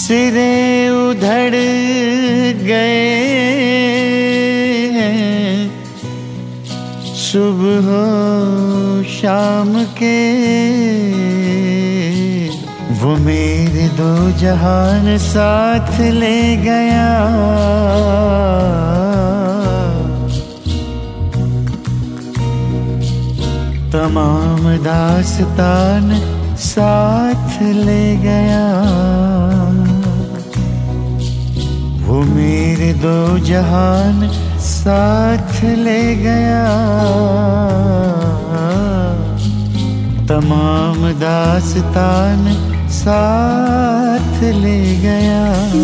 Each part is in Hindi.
सिरे उधड़ गए हैं सुबह हो शाम के। वो मेरे दो जहान साथ ले गया, तमाम दास्तान साथ ले गया। वो मेरे दो जहान साथ ले गया, तमाम दास्तान साथ ले गया।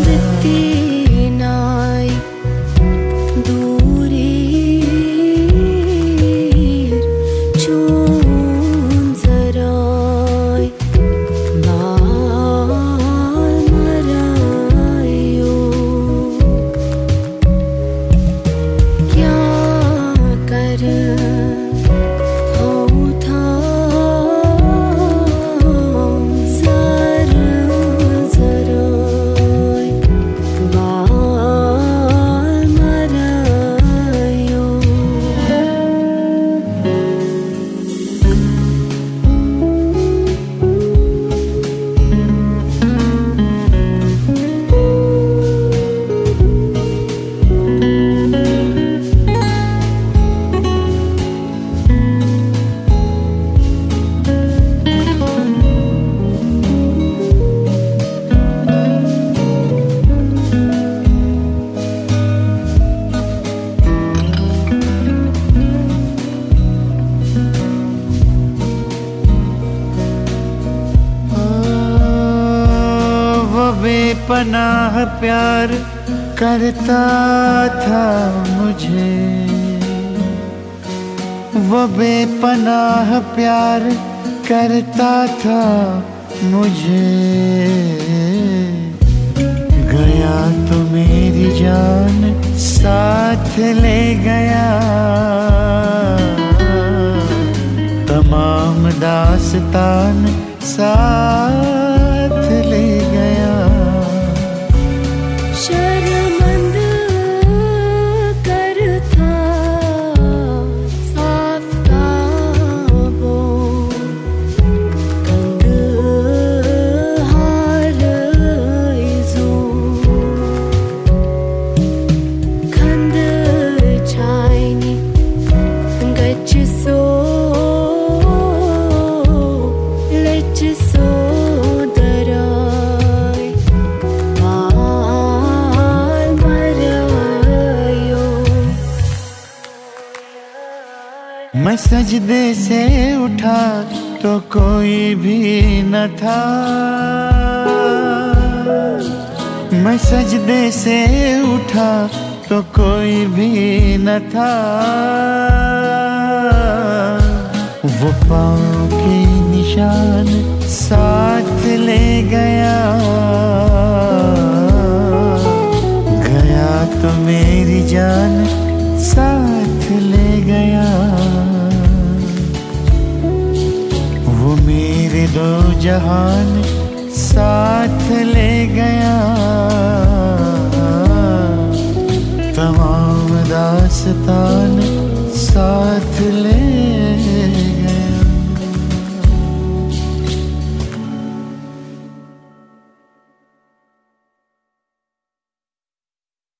बेपनाह प्यार करता था मुझे, वो बेपनाह प्यार करता था मुझे। गया तो मेरी जान साथ ले गया, तमाम दास्तान साथ ले गया। शर्मंद करता साफ काबों कंद हार इज़ों खंद छायनी गच सो लच सो मैं सजदे से उठा तो कोई भी न था, मैं सजदे से उठा तो कोई भी न था। वो पाँव के निशान साथ ले गया, गया तो मेरी जान साथ ले गया। वो मेरे दो जहान साथ ले गया, तमाम दास्तान साथ ले